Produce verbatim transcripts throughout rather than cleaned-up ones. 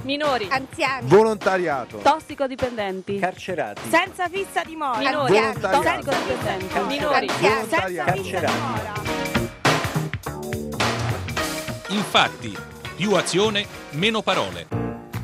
minori, anziani, volontariato, tossicodipendenti, carcerati, senza fissa dimora, minori, volontariato, tossicodipendenti, minori, anziani, senza senza carcerati. fissa dimora. Infatti, più azione, meno parole.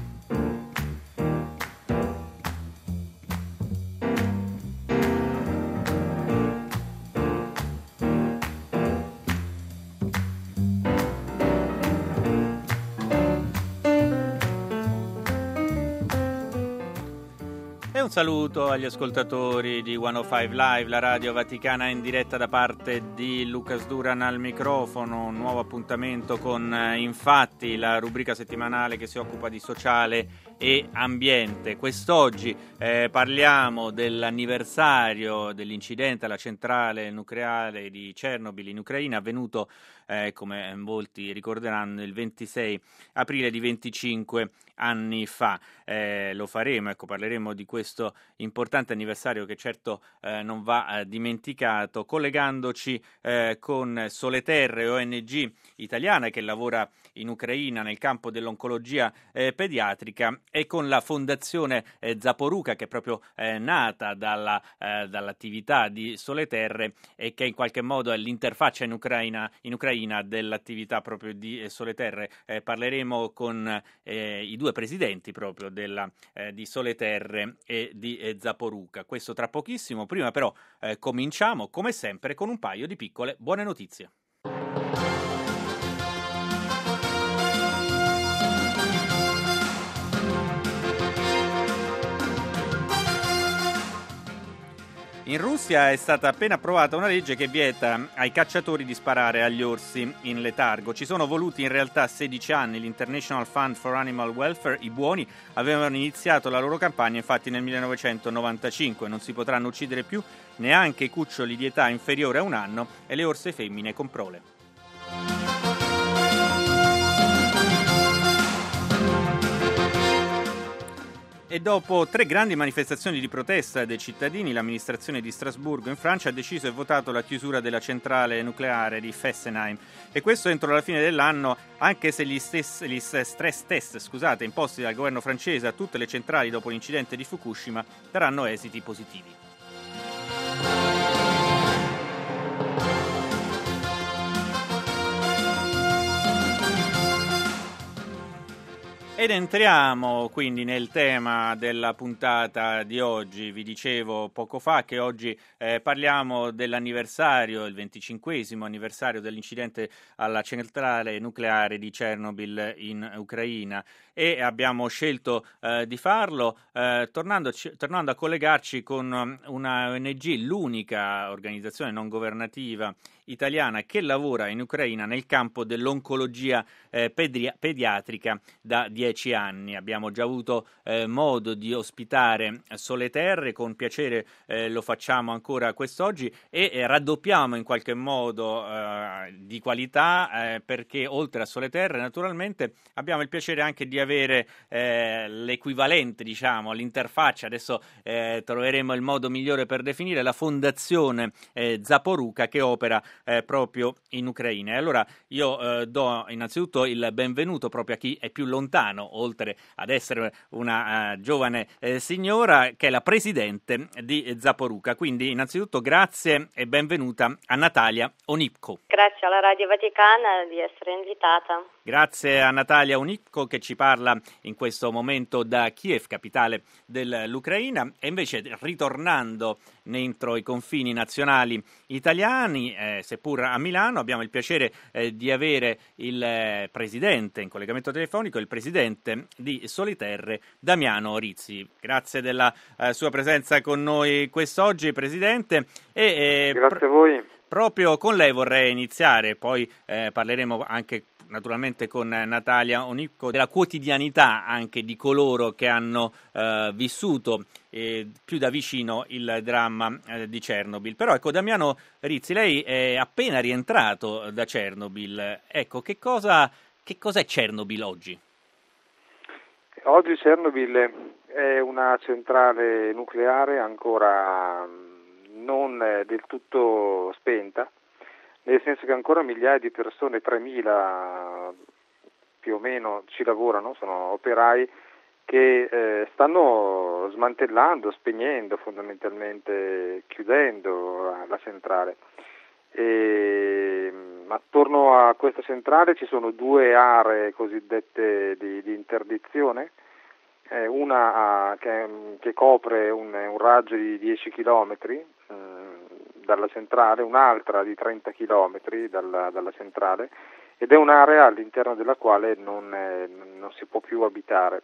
Un saluto agli ascoltatori di centocinque Live, la radio vaticana in diretta da parte di Lucas Duran al microfono. Un nuovo appuntamento con Infatti, la rubrica settimanale che si occupa di sociale e ambiente. Quest'oggi eh, parliamo dell'anniversario dell'incidente alla centrale nucleare di Chernobyl in Ucraina, avvenuto eh, come molti ricorderanno il ventisei aprile di venticinque anni fa. Eh, lo faremo, ecco, parleremo di questo importante anniversario che certo eh, non va eh, dimenticato, collegandoci eh, con Soleterre, O N G italiana che lavora in Ucraina nel campo dell'oncologia eh, pediatrica, e con la fondazione eh, Zaporuka, che è proprio eh, nata dalla, eh, dall'attività di Soleterre e che in qualche modo è l'interfaccia in Ucraina, in Ucraina dell'attività proprio di eh, Soleterre. Eh, parleremo con eh, i due presidenti proprio della, eh, di Soleterre e di eh, Zaporuka. Questo tra pochissimo. Prima però eh, cominciamo come sempre con un paio di piccole buone notizie. In Russia è stata appena approvata una legge che vieta ai cacciatori di sparare agli orsi in letargo. Ci sono voluti in realtà sedici anni. L'International Fund for Animal Welfare, i buoni, avevano iniziato la loro campagna infatti nel millenovecentonovantacinque. Non si potranno uccidere più neanche i cuccioli di età inferiore a un anno e le orse femmine con prole. E dopo tre grandi manifestazioni di protesta dei cittadini, l'amministrazione di Strasburgo in Francia ha deciso e votato la chiusura della centrale nucleare di Fessenheim. E questo entro la fine dell'anno, anche se gli, stessi, gli stress test scusate, imposti dal governo francese a tutte le centrali dopo l'incidente di Fukushima daranno esiti positivi. Ed entriamo quindi nel tema della puntata di oggi. Vi dicevo poco fa che oggi eh, parliamo dell'anniversario, il venticinquesimo anniversario dell'incidente alla centrale nucleare di Chernobyl in Ucraina, e abbiamo scelto eh, di farlo eh, tornando, tornando a collegarci con una O N G, l'unica organizzazione non governativa italiana che lavora in Ucraina nel campo dell'oncologia eh, pedi- pediatrica da dieci anni. Abbiamo già avuto eh, modo di ospitare Soleterre, con piacere eh, lo facciamo ancora quest'oggi, e eh, raddoppiamo in qualche modo eh, di qualità eh, perché oltre a Soleterre naturalmente abbiamo il piacere anche di avere eh, l'equivalente, diciamo, l'interfaccia, adesso eh, troveremo il modo migliore per definire, la fondazione eh, Zaporuka, che opera Eh, proprio in Ucraina. E allora io eh, do innanzitutto il benvenuto proprio a chi è più lontano, oltre ad essere una uh, giovane eh, signora, che è la presidente di Zaporuka. Quindi innanzitutto grazie e benvenuta a Natalia Onipko. Grazie alla Radio Vaticana di essere invitata. Grazie a Natalia Onipko, che ci parla in questo momento da Kiev, capitale dell'Ucraina, e invece ritornando dentro i confini nazionali italiani, eh, seppur a Milano, abbiamo il piacere eh, di avere il eh, presidente in collegamento telefonico, il presidente di Soleterre, Damiano Rizzi. Grazie della eh, sua presenza con noi quest'oggi, presidente. E, eh, Grazie pr- a voi. Proprio con lei vorrei iniziare, poi eh, parleremo anche naturalmente con Natalia Onipko della quotidianità anche di coloro che hanno eh, vissuto eh, più da vicino il dramma eh, di Chernobyl. Però ecco, Damiano Rizzi, lei è appena rientrato da Chernobyl. Ecco, che cosa che cos'è Chernobyl oggi? Oggi Chernobyl è una centrale nucleare ancora non del tutto spenta, nel senso che ancora migliaia di persone, tremila più o meno ci lavorano, sono operai che eh, stanno smantellando, spegnendo, fondamentalmente chiudendo la centrale. E, attorno a questa centrale ci sono due aree cosiddette di, di interdizione, eh, una a, che, che copre un, un raggio di dieci chilometri mh, dalla centrale, un'altra di trenta chilometri dalla, dalla centrale, ed è un'area all'interno della quale non, eh, non si può più abitare.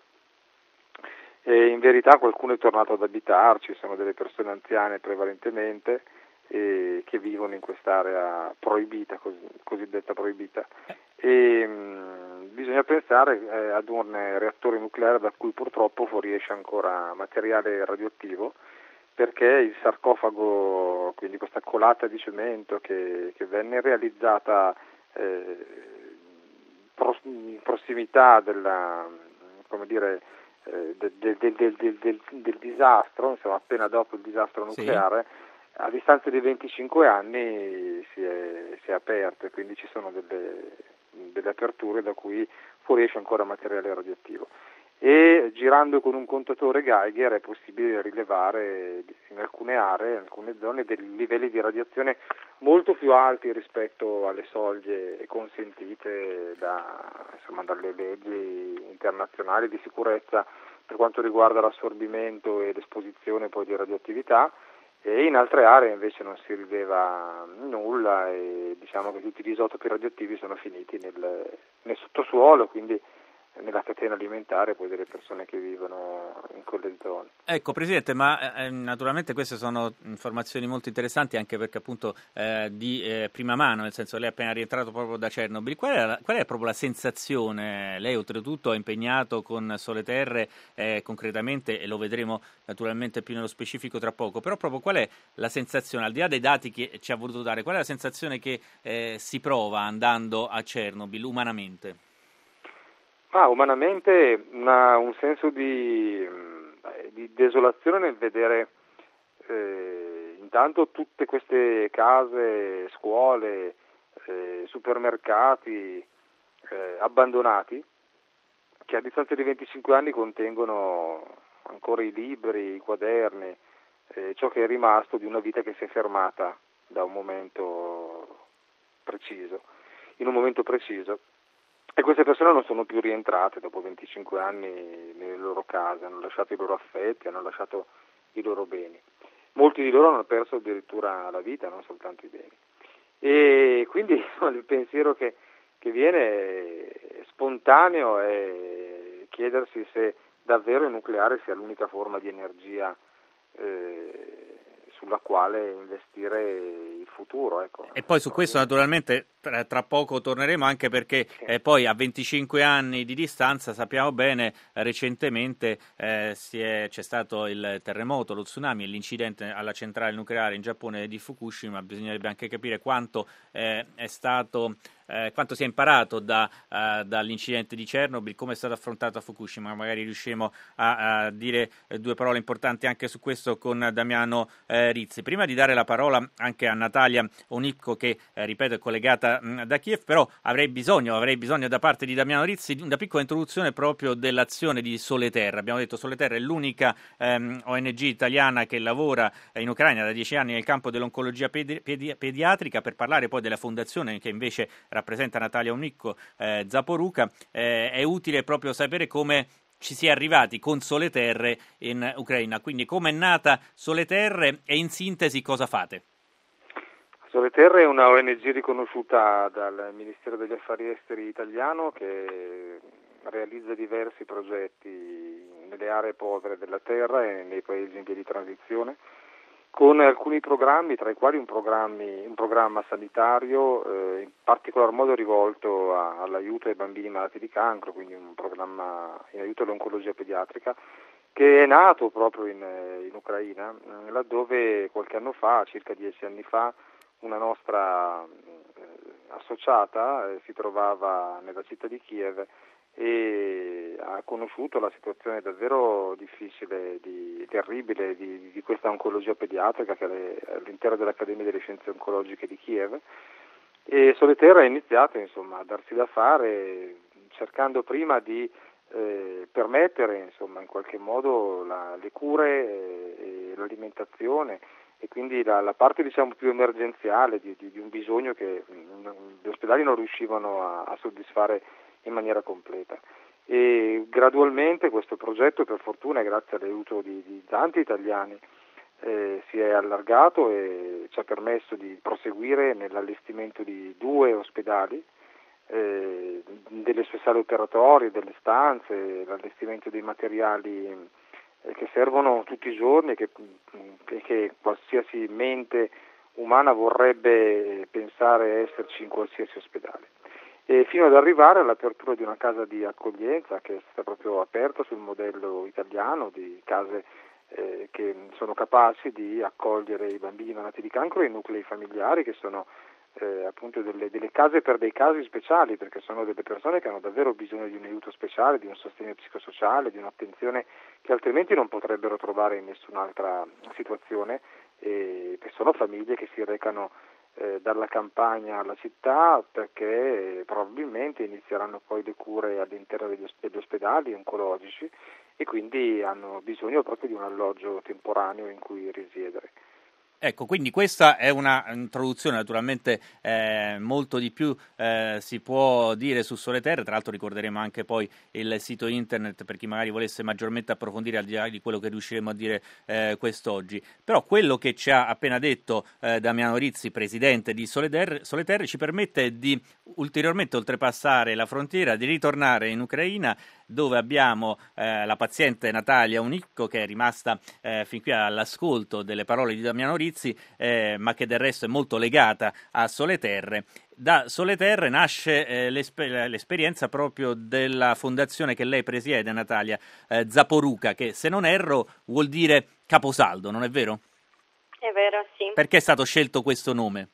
E in verità qualcuno è tornato ad abitarci, sono delle persone anziane prevalentemente, e che vivono in quest'area proibita, cos- cosiddetta proibita, e mh, bisogna pensare eh, ad un reattore nucleare da cui purtroppo fuoriesce ancora materiale radioattivo, perché il sarcofago, quindi questa colata di cemento che, che venne realizzata eh, pro- in prossimità della, come dire, eh, del, del, del, del, del, del disastro, insomma appena dopo il disastro nucleare, sì. A distanza di venticinque anni si è, si è aperto, e quindi ci sono delle, delle aperture da cui fuoriesce ancora materiale radioattivo. E girando con un contatore Geiger è possibile rilevare in alcune aree, in alcune zone, dei livelli di radiazione molto più alti rispetto alle soglie consentite da, insomma, dalle leggi internazionali di sicurezza per quanto riguarda l'assorbimento e l'esposizione poi di radioattività. E in altre aree invece non si rileva nulla, e diciamo che tutti gli isotopi radioattivi sono finiti nel, nel sottosuolo, quindi nella catena alimentare poi delle persone che vivono in quelle zone. Ecco Presidente, ma eh, naturalmente queste sono informazioni molto interessanti, anche perché appunto eh, di eh, prima mano, nel senso lei è appena rientrato proprio da Chernobyl. Qual è, la, qual è proprio la sensazione? Lei oltretutto ha impegnato con Soleterre eh, concretamente, e lo vedremo naturalmente più nello specifico tra poco, però proprio qual è la sensazione, al di là dei dati che ci ha voluto dare, qual è la sensazione che eh, si prova andando a Chernobyl umanamente? Ah, umanamente una, un senso di, di desolazione nel vedere eh, intanto tutte queste case, scuole, eh, supermercati eh, abbandonati, che a distanza di venticinque anni contengono ancora i libri, i quaderni, eh, ciò che è rimasto di una vita che si è fermata da un momento preciso, in un momento preciso. E queste persone non sono più rientrate dopo venticinque anni nelle loro case, hanno lasciato i loro affetti, hanno lasciato i loro beni. Molti di loro hanno perso addirittura la vita, non soltanto i beni. E quindi il pensiero che, che viene spontaneo è chiedersi se davvero il nucleare sia l'unica forma di energia eh, sulla quale investire il futuro. Ecco. E poi su questo naturalmente tra, tra poco torneremo, anche perché eh, poi a venticinque anni di distanza sappiamo bene eh, recentemente eh, si è, c'è stato il terremoto, lo tsunami e l'incidente alla centrale nucleare in Giappone di Fukushima. Bisognerebbe anche capire quanto eh, è stato Eh, quanto si è imparato da, uh, dall'incidente di Chernobyl, come è stato affrontato a Fukushima. Magari riusciremo a, a dire eh, due parole importanti anche su questo con Damiano eh, Rizzi. Prima di dare la parola anche a Natalia Onipko, che eh, ripeto è collegata mh, da Kiev, però avrei bisogno, avrei bisogno da parte di Damiano Rizzi di una piccola introduzione proprio dell'azione di Soleterre. Abbiamo detto Soleterre è l'unica ehm, O N G italiana che lavora in Ucraina da dieci anni nel campo dell'oncologia pedi- pedi- pediatrica. Per parlare poi della fondazione che invece rappresenta Natalia Onipko, eh, Zaporuka, eh, è utile proprio sapere come ci si è arrivati con Soleterre in Ucraina, quindi come è nata Soleterre e in sintesi cosa fate? Soleterre è una O N G riconosciuta dal Ministero degli Affari Esteri italiano, che realizza diversi progetti nelle aree povere della terra e nei paesi in via di transizione, con alcuni programmi, tra i quali un, programmi, un programma sanitario eh, in particolar modo rivolto a, all'aiuto ai bambini malati di cancro, quindi un programma in aiuto all'oncologia pediatrica, che è nato proprio in, in Ucraina, laddove qualche anno fa, circa dieci anni fa, una nostra eh, associata eh, si trovava nella città di Kiev e ha conosciuto la situazione davvero difficile, di, terribile di, di questa oncologia pediatrica che è all'interno dell'Accademia delle Scienze Oncologiche di Kiev, e Soleterre ha iniziato insomma a darsi da fare cercando prima di eh, permettere insomma in qualche modo la, le cure e, e l'alimentazione e quindi la, la parte diciamo più emergenziale di, di, di un bisogno che mh, gli ospedali non riuscivano a, a soddisfare in maniera completa. E gradualmente questo progetto, per fortuna, grazie all'aiuto di, di tanti italiani, eh, si è allargato e ci ha permesso di proseguire nell'allestimento di due ospedali, eh, delle sue sale operatorie, delle stanze, l'allestimento dei materiali eh, che servono tutti i giorni e che, che qualsiasi mente umana vorrebbe pensare esserci in qualsiasi ospedale. E fino ad arrivare all'apertura di una casa di accoglienza che è stata proprio aperta sul modello italiano di case eh, che sono capaci di accogliere i bambini malati di cancro e i nuclei familiari che sono eh, appunto delle, delle case per dei casi speciali, perché sono delle persone che hanno davvero bisogno di un aiuto speciale, di un sostegno psicosociale, di un'attenzione che altrimenti non potrebbero trovare in nessun'altra situazione, e che sono famiglie che si recano Eh, dalla campagna alla città perché eh, probabilmente inizieranno poi le cure all'interno degli, degli ospedali oncologici e quindi hanno bisogno proprio di un alloggio temporaneo in cui risiedere. Ecco, quindi questa è una introduzione, naturalmente eh, molto di più eh, si può dire su Sole Terre, tra l'altro ricorderemo anche poi il sito internet per chi magari volesse maggiormente approfondire al di là di quello che riusciremo a dire eh, quest'oggi. Però quello che ci ha appena detto eh, Damiano Rizzi, presidente di Sole Terre, Sole Terre, ci permette di ulteriormente oltrepassare la frontiera, di ritornare in Ucraina, dove abbiamo eh, la paziente Natalia Unicco, che è rimasta eh, fin qui all'ascolto delle parole di Damiano Rizzi, eh, ma che del resto è molto legata a Sole Terre. Da Sole Terre nasce eh, l'esper- l'esperienza proprio della fondazione che lei presiede, Natalia, eh, Zaporuka, che se non erro vuol dire caposaldo, non è vero? È vero, sì. Perché è stato scelto questo nome?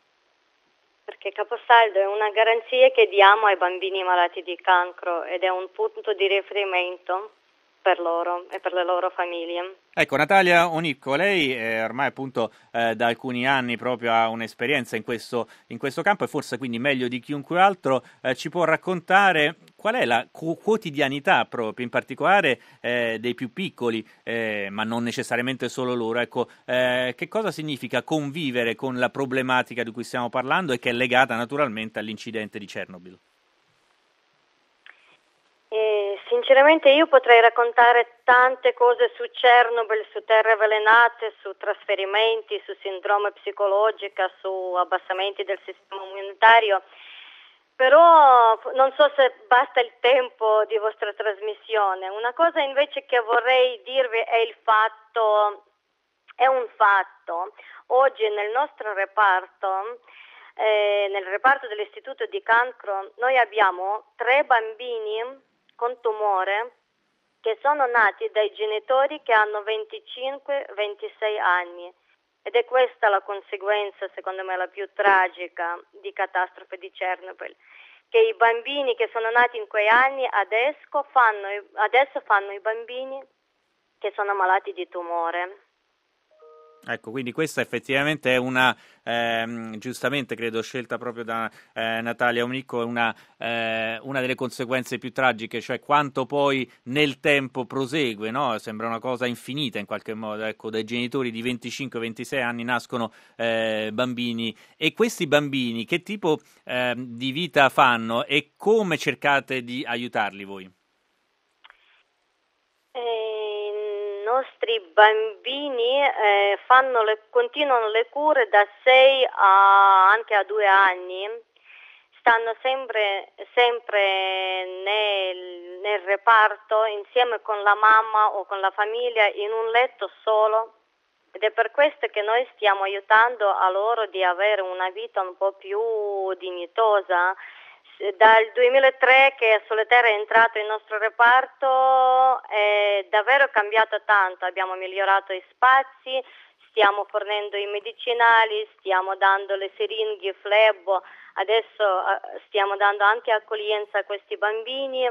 Perché caposaldo è una garanzia che diamo ai bambini malati di cancro ed è un punto di riferimento per loro e per le loro famiglie. Ecco, Natalia Unicco, lei eh, ormai appunto eh, da alcuni anni proprio ha un'esperienza in questo, in questo campo e forse quindi meglio di chiunque altro eh, ci può raccontare qual è la cu- quotidianità proprio, in particolare eh, dei più piccoli, eh, ma non necessariamente solo loro. Ecco, eh, che cosa significa convivere con la problematica di cui stiamo parlando e che è legata naturalmente all'incidente di Chernobyl? E sinceramente io potrei raccontare tante cose su Chernobyl, su terre avvelenate, su trasferimenti, su sindrome psicologica, su abbassamenti del sistema immunitario, però non so se basta il tempo di vostra trasmissione. Una cosa invece che vorrei dirvi è il fatto, è un fatto, oggi nel nostro reparto, eh, nel reparto dell'Istituto di Cancro, noi abbiamo tre bambini con tumore che sono nati dai genitori che hanno venticinque ventisei anni ed è questa la conseguenza, secondo me, la più tragica di catastrofe di Chernobyl, che i bambini che sono nati in quei anni adesso fanno, adesso fanno i bambini che sono malati di tumore. Ecco, quindi questa effettivamente è una, ehm, giustamente credo scelta proprio da eh, Natalia Unicco, è una, eh, una delle conseguenze più tragiche, cioè quanto poi nel tempo prosegue, no? Sembra una cosa infinita in qualche modo, ecco, dai genitori di venticinque ventisei anni nascono eh, bambini, e questi bambini che tipo eh, di vita fanno e come cercate di aiutarli voi? I nostri bambini eh, fanno le, continuano le cure da sei a anche a due anni, stanno sempre, sempre nel, nel reparto insieme con la mamma o con la famiglia in un letto solo, ed è per questo che noi stiamo aiutando a loro di avere una vita un po' più dignitosa. Dal duemilatré che Sole Terre è entrato in nostro reparto è davvero cambiato tanto, abbiamo migliorato i spazi, stiamo fornendo i medicinali, stiamo dando le siringhe, flebo, adesso stiamo dando anche accoglienza a questi bambini,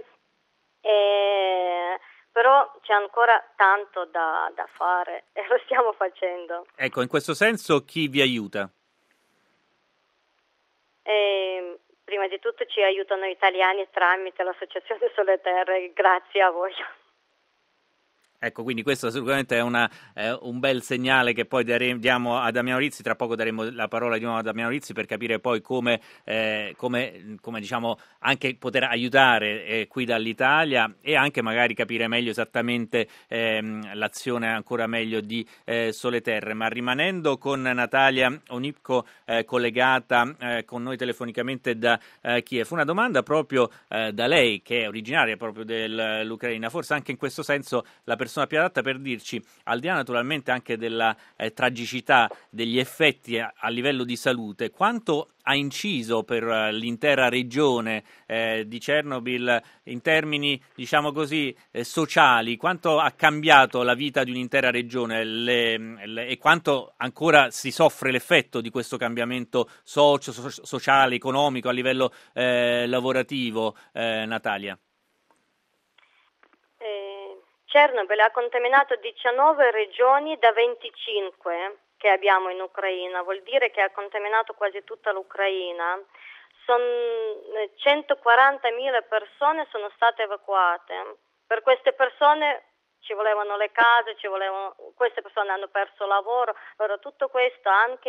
e però c'è ancora tanto da, da fare e lo stiamo facendo. Ecco, in questo senso chi vi aiuta? E prima di tutto ci aiutano italiani tramite l'Associazione Sole Terre, grazie a voi. Ecco, quindi questo sicuramente è una, eh, un bel segnale che poi dare, diamo a Damiano Rizzi. Tra poco daremo la parola di nuovo a Damiano Rizzi per capire poi come, eh, come, come diciamo, anche poter aiutare eh, qui dall'Italia e anche magari capire meglio esattamente ehm, l'azione ancora meglio di eh, Sole Terre. Ma rimanendo con Natalia Onipko eh, collegata eh, con noi telefonicamente da eh, Kiev, una domanda proprio eh, da lei, che è originaria proprio dell'Ucraina, forse anche in questo senso la persona più adatta per dirci, al di là naturalmente anche della eh, tragicità degli effetti a, a livello di salute, quanto ha inciso per uh, l'intera regione eh, di Chernobyl in termini, diciamo così, eh, sociali, quanto ha cambiato la vita di un'intera regione le, le, e quanto ancora si soffre l'effetto di questo cambiamento socio, so, sociale, economico, a livello eh, lavorativo, eh, Natalia? Chernobyl ha contaminato diciannove regioni da venticinque che abbiamo in Ucraina, vuol dire che ha contaminato quasi tutta l'Ucraina. Son centoquarantamila persone sono state evacuate. Per queste persone ci volevano le case, ci volevano, queste persone hanno perso lavoro, allora tutto questo anche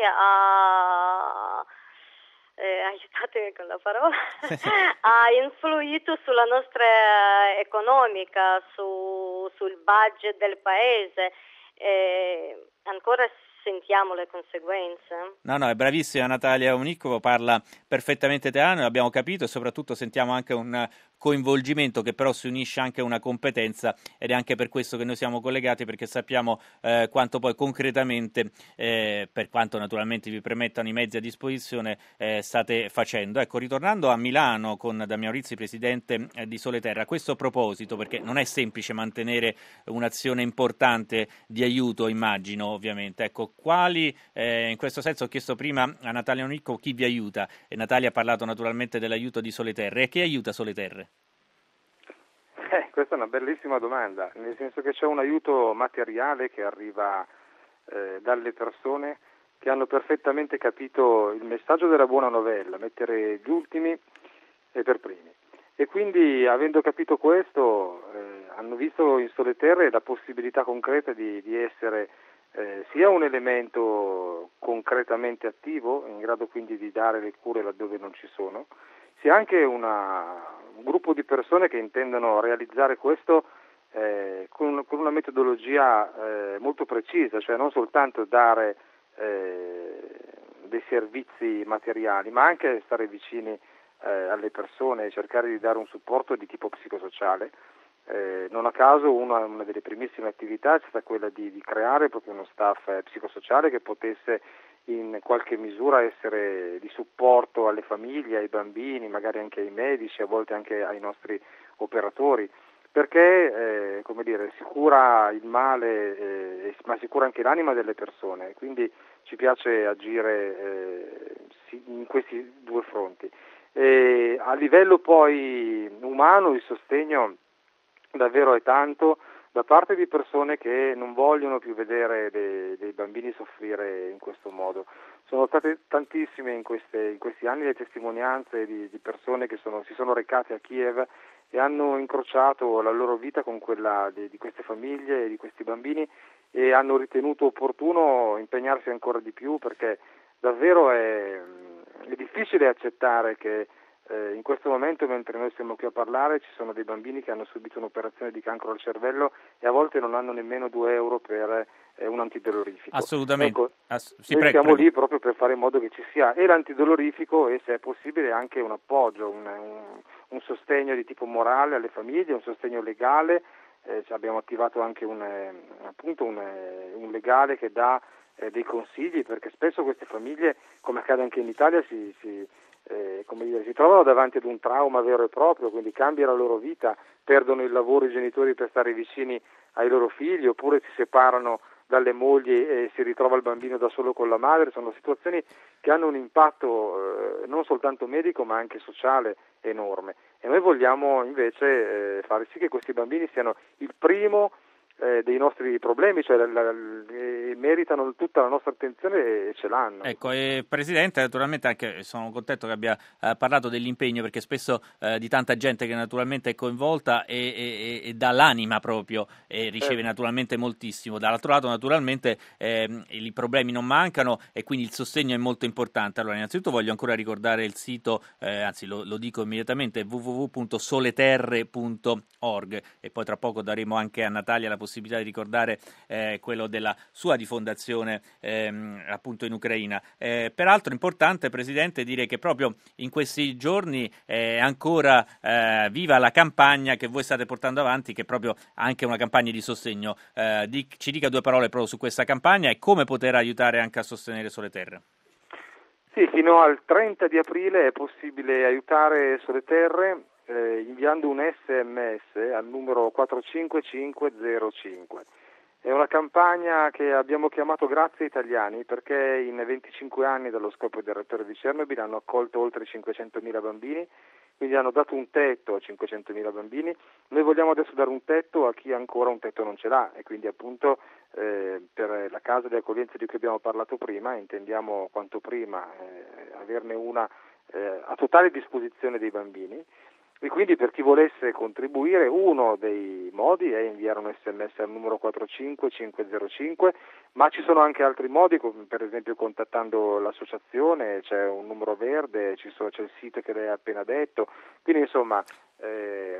ha Eh, aiutatemi con la parola, ha influito sulla nostra economica, su, sul budget del paese, eh, ancora sentiamo le conseguenze. No, no, è bravissima Natalia Onipko, parla perfettamente italiano, l'abbiamo capito, e soprattutto sentiamo anche un coinvolgimento che però si unisce anche a una competenza, ed è anche per questo che noi siamo collegati, perché sappiamo eh, quanto poi concretamente, eh, per quanto naturalmente vi permettano i mezzi a disposizione, eh, state facendo. Ecco, ritornando a Milano con Damiano Rizzi, presidente eh, di Sole Terre, a questo proposito, perché non è semplice mantenere un'azione importante di aiuto, immagino, ovviamente. Ecco, quali, eh, in questo senso ho chiesto prima a Natalia Onipko chi vi aiuta, e Natalia ha parlato naturalmente dell'aiuto di Sole Terre. E chi aiuta Sole Terre? Eh, questa è una bellissima domanda, nel senso che c'è un aiuto materiale che arriva eh, dalle persone che hanno perfettamente capito il messaggio della buona novella, mettere gli ultimi e per primi. E quindi, avendo capito questo, eh, hanno visto in Sole Terre la possibilità concreta di, di essere eh, sia un elemento concretamente attivo, in grado quindi di dare le cure laddove non ci sono, sia anche una, un gruppo di persone che intendono realizzare questo eh, con, con una metodologia eh, molto precisa, cioè non soltanto dare eh, dei servizi materiali, ma anche stare vicini eh, alle persone e cercare di dare un supporto di tipo psicosociale. Eh, non a caso una, una delle primissime attività è stata quella di, di creare proprio uno staff eh, psicosociale che potesse in qualche misura essere di supporto alle famiglie, ai bambini, magari anche ai medici, a volte anche ai nostri operatori, perché eh, come dire, si cura il male, eh, ma si cura anche l'anima delle persone, quindi ci piace agire eh, in questi due fronti. E a livello poi umano il sostegno davvero è tanto da parte di persone che non vogliono più vedere dei, dei bambini soffrire in questo modo. Sono state tantissime in, queste, in questi anni le testimonianze di, di persone che sono, si sono recate a Kiev e hanno incrociato la loro vita con quella di, di queste famiglie e di questi bambini, e hanno ritenuto opportuno impegnarsi ancora di più, perché davvero è, è difficile accettare che Eh, in questo momento, mentre noi siamo qui a parlare, ci sono dei bambini che hanno subito un'operazione di cancro al cervello e a volte non hanno nemmeno due euro per eh, un antidolorifico. Assolutamente. Ecco, Ass- sì, noi prego, siamo prego. lì proprio per fare in modo che ci sia e l'antidolorifico e, se è possibile, anche un appoggio, un, un, un sostegno di tipo morale alle famiglie, un sostegno legale. Eh, abbiamo attivato anche un, eh, appunto un, eh, un legale che dà eh, dei consigli, perché spesso queste famiglie, come accade anche in Italia, si, si Eh, come dire, si trovano davanti ad un trauma vero e proprio, quindi cambia la loro vita, perdono il lavoro i genitori per stare vicini ai loro figli, oppure si separano dalle mogli e si ritrova il bambino da solo con la madre. Sono situazioni che hanno un impatto eh, non soltanto medico ma anche sociale enorme, e noi vogliamo invece eh, fare sì che questi bambini siano il primo eh, dei nostri problemi, cioè la, la, eh, meritano tutta la nostra attenzione e ce l'hanno. Ecco, eh, Presidente, naturalmente anche sono contento che abbia eh, parlato dell'impegno, perché spesso eh, di tanta gente che naturalmente è coinvolta e, e, e dà l'anima proprio e riceve certo. naturalmente moltissimo. Dall'altro lato naturalmente eh, i problemi non mancano e quindi il sostegno è molto importante. Allora innanzitutto voglio ancora ricordare il sito, eh, anzi lo, lo dico immediatamente, w w w punto soleterre punto org, e poi tra poco daremo anche a Natalia la possibilità di ricordare eh, quello della sua di fondazione ehm, appunto in Ucraina. Eh, peraltro è importante, Presidente, dire che proprio in questi giorni è ancora eh, viva la campagna che voi state portando avanti, che è proprio anche una campagna di sostegno. Eh, di, ci dica due parole proprio su questa campagna e come poter aiutare anche a sostenere Sole Terre. Sì, fino al trenta di aprile è possibile aiutare Sole Terre eh, inviando un esse emme esse al numero quattro cinque cinque zero cinque. È una campagna che abbiamo chiamato Grazie Italiani, perché in venticinque anni dallo scoppio del reattore di Chernobyl hanno accolto oltre cinquecentomila bambini, quindi hanno dato un tetto a cinquecentomila bambini. Noi vogliamo adesso dare un tetto a chi ancora un tetto non ce l'ha, e quindi appunto eh, per la casa di accoglienza di cui abbiamo parlato prima intendiamo quanto prima eh, averne una eh, a totale disposizione dei bambini. E quindi per chi volesse contribuire, uno dei modi è inviare un esse emme esse al numero quattro cinque cinque zero cinque, ma ci sono anche altri modi, come per esempio contattando l'associazione, c'è un numero verde, ci so, c'è il sito che lei ha appena detto, quindi insomma eh,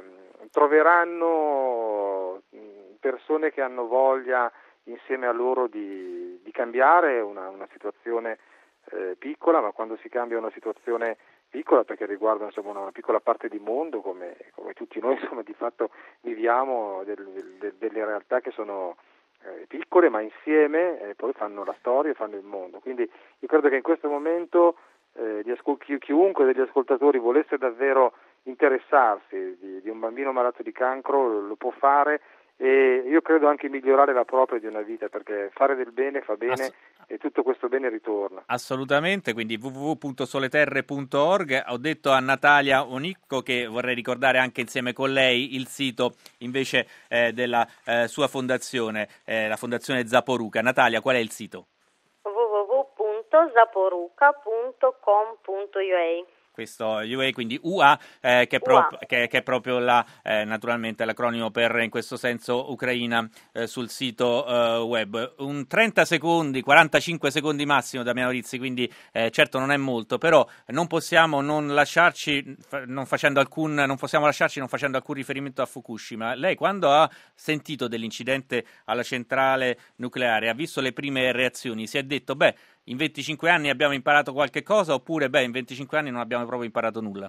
troveranno persone che hanno voglia insieme a loro di, di cambiare una, una situazione eh, piccola, ma quando si cambia una situazione piccola, perché riguarda insomma una piccola parte di mondo, come, come tutti noi insomma di fatto viviamo del, del, delle realtà che sono eh, piccole, ma insieme eh, poi fanno la storia e fanno il mondo. Quindi io credo che in questo momento eh, di ascol- chi- chiunque degli ascoltatori volesse davvero interessarsi di, di un bambino malato di cancro lo, lo può fare, e io credo anche migliorare la propria di una vita, perché fare del bene fa bene. Ass- e tutto questo bene ritorna. Assolutamente, quindi w w w punto soleterre punto org. Ho detto a Natalia Onicco che vorrei ricordare anche insieme con lei il sito invece eh, della eh, sua fondazione, eh, la fondazione Zaporuka. Natalia, qual è il sito? w w w punto zaporuka punto com punto u a. Questo U A, quindi U A, eh, che, è prop- che, che è proprio la, eh, naturalmente l'acronimo per, in questo senso, Ucraina eh, sul sito eh, web. Un trenta secondi, quarantacinque secondi massimo, Damiano Rizzi, quindi eh, certo non è molto, però non possiamo non lasciarci, non facendo alcun, non possiamo lasciarci non facendo alcun riferimento a Fukushima. Lei quando ha sentito dell'incidente alla centrale nucleare, ha visto le prime reazioni, si è detto, beh, in venticinque anni abbiamo imparato qualche cosa, oppure beh, in venticinque anni non abbiamo proprio imparato nulla?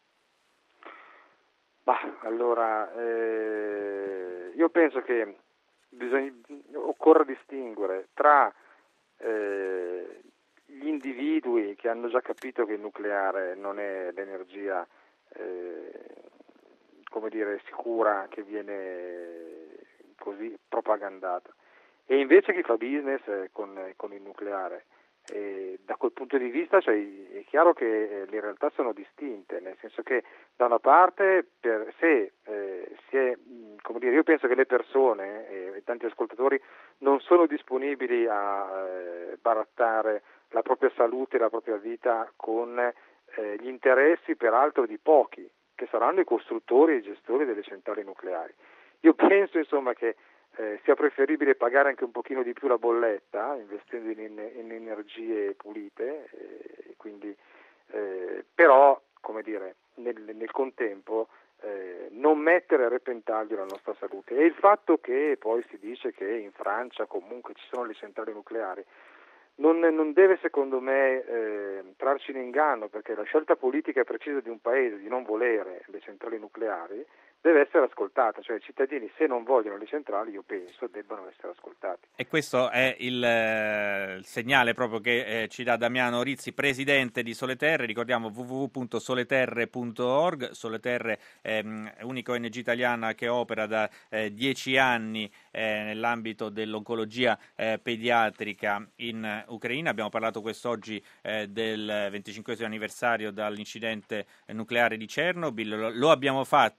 Bah, allora, eh, io penso che bisogna, occorra distinguere tra eh, gli individui che hanno già capito che il nucleare non è l'energia eh, come dire, sicura che viene così propagandata, e invece chi fa business con, con il nucleare. E da quel punto di vista, cioè, è chiaro che le realtà sono distinte, nel senso che da una parte per, se eh, si è, come dire, io penso che le persone e, e tanti ascoltatori non sono disponibili a eh, barattare la propria salute e la propria vita con eh, gli interessi peraltro di pochi, che saranno i costruttori e i gestori delle centrali nucleari. Io penso insomma che Eh, sia preferibile pagare anche un pochino di più la bolletta investendo in, in energie pulite, eh, quindi, eh, però come dire, nel, nel contempo eh, non mettere a repentaglio la nostra salute. E il fatto che poi si dice che in Francia comunque ci sono le centrali nucleari non, non deve secondo me eh, trarci in inganno, perché la scelta politica precisa di un paese di non volere le centrali nucleari deve essere ascoltata, cioè i cittadini, se non vogliono le centrali, io penso debbano essere ascoltati. E questo è il, eh, il segnale proprio che eh, ci dà Damiano Rizzi, presidente di Sole Terre. Ricordiamo w w w punto soleterre punto org. Sole Terre è ehm, unica O N G italiana che opera da eh, dieci anni eh, nell'ambito dell'oncologia eh, pediatrica in Ucraina. Abbiamo parlato quest'oggi eh, del venticinquesimo anniversario dall'incidente nucleare di Chernobyl. Lo, lo abbiamo fatto e li ringraziamo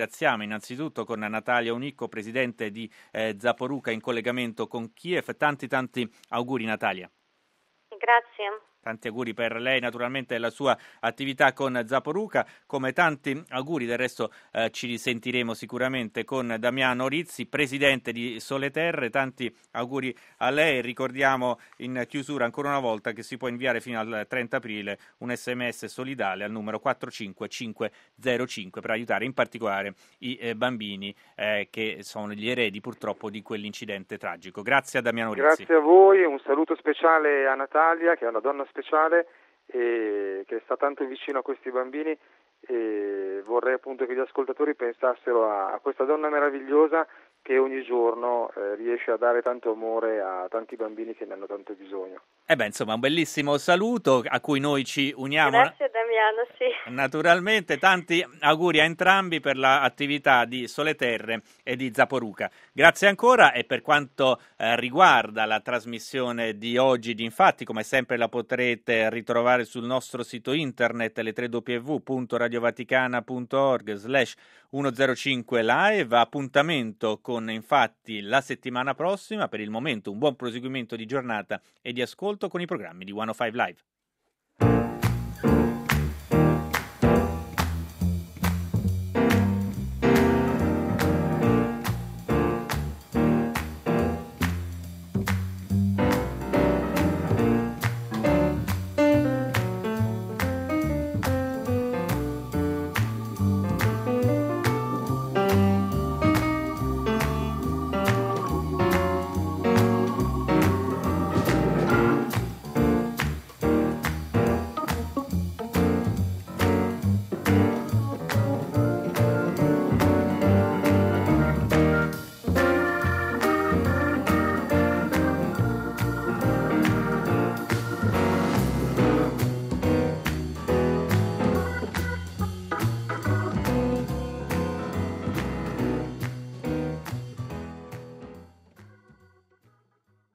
ringraziamo innanzitutto con Natalia Unicco, presidente di eh, Zaporuka, in collegamento con Kiev. Tanti tanti auguri, Natalia. Grazie. Tanti auguri per lei, naturalmente, e la sua attività con Zaporuka. Come tanti auguri, del resto eh, ci risentiremo sicuramente con Damiano Rizzi, presidente di Sole Terre. Tanti auguri a lei. Ricordiamo in chiusura ancora una volta che si può inviare fino al trenta aprile un sms solidale al numero quattro cinque cinque zero cinque per aiutare in particolare i eh, bambini eh, che sono gli eredi purtroppo di quell'incidente tragico. Grazie a Damiano Rizzi. Grazie a voi, un saluto speciale a Natalia, che è una donna speciale e che sta tanto vicino a questi bambini, e vorrei appunto che gli ascoltatori pensassero a, a questa donna meravigliosa che ogni giorno eh, riesce a dare tanto amore a tanti bambini che ne hanno tanto bisogno. E beh, insomma, un bellissimo saluto a cui noi ci uniamo. Grazie Damiano, sì. Naturalmente, tanti auguri a entrambi per l'attività di Sole Terre e di Zaporuka. Grazie ancora, e per quanto eh, riguarda la trasmissione di oggi di Infatti, come sempre la potrete ritrovare sul nostro sito internet le tre w w w punto radiovaticana punto org slash centocinque live. Appuntamento con Infatti la settimana prossima. Per il momento un buon proseguimento di giornata e di ascolto con i programmi di centocinque Live.